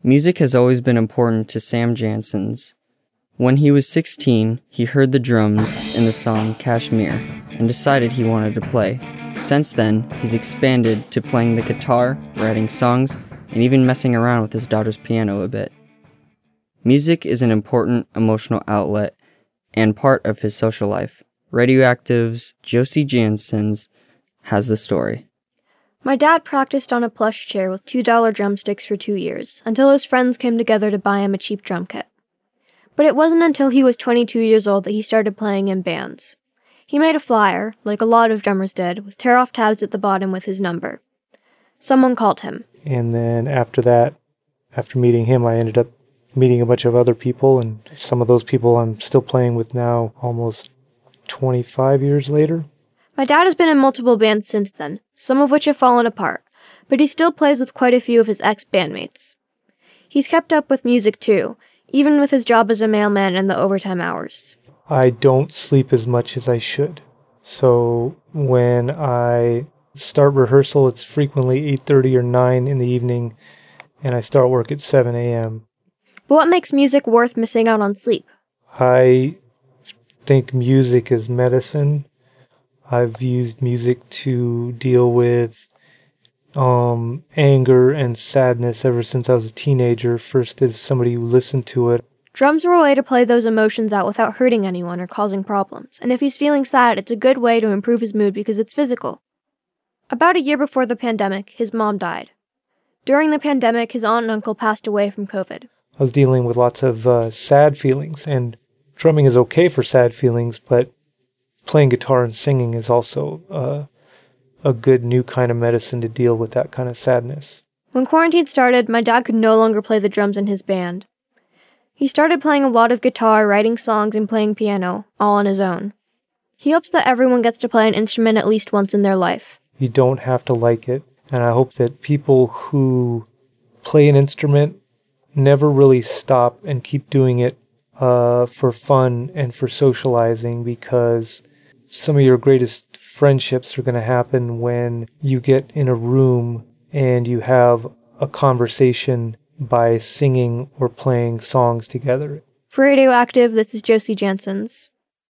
Music has always been important to Sam Janssens. When he was 16, he heard the drums in the song Kashmir and decided he wanted to play. Since then, he's expanded to playing the guitar, writing songs, and even messing around with his daughter's piano a bit. Music is an important emotional outlet and part of his social life. Radioactive's Josie Janssens has the story. My dad practiced on a plush chair with $2 drumsticks for 2 years, until his friends came together to buy him a cheap drum kit. But it wasn't until he was 22 years old that he started playing in bands. He made a flyer, like a lot of drummers did, with tear-off tabs at the bottom with his number. Someone called him. And then after that, after meeting him, I ended up meeting a bunch of other people, and some of those people I'm still playing with now, almost 25 years later. My dad has been in multiple bands since then, some of which have fallen apart, but he still plays with quite a few of his ex-bandmates. He's kept up with music too, even with his job as a mailman and the overtime hours. I don't sleep as much as I should. So when I start rehearsal, it's frequently 8:30 or 9 in the evening, and I start work at 7 a.m. But what makes music worth missing out on sleep? I think music is medicine. I've used music to deal with anger and sadness ever since I was a teenager, first as somebody who listened to it. Drums are a way to play those emotions out without hurting anyone or causing problems, and if he's feeling sad, it's a good way to improve his mood because it's physical. About a year before the pandemic, his mom died. During the pandemic, his aunt and uncle passed away from COVID. I was dealing with lots of sad feelings, and drumming is okay for sad feelings, but playing guitar and singing is also a good new kind of medicine to deal with that kind of sadness. When quarantine started, my dad could no longer play the drums in his band. He started playing a lot of guitar, writing songs, and playing piano, all on his own. He hopes that everyone gets to play an instrument at least once in their life. You don't have to like it, and I hope that people who play an instrument never really stop and keep doing it for fun and for socializing, because some of your greatest friendships are going to happen when you get in a room and you have a conversation by singing or playing songs together. For Radioactive, this is Josie Janssens.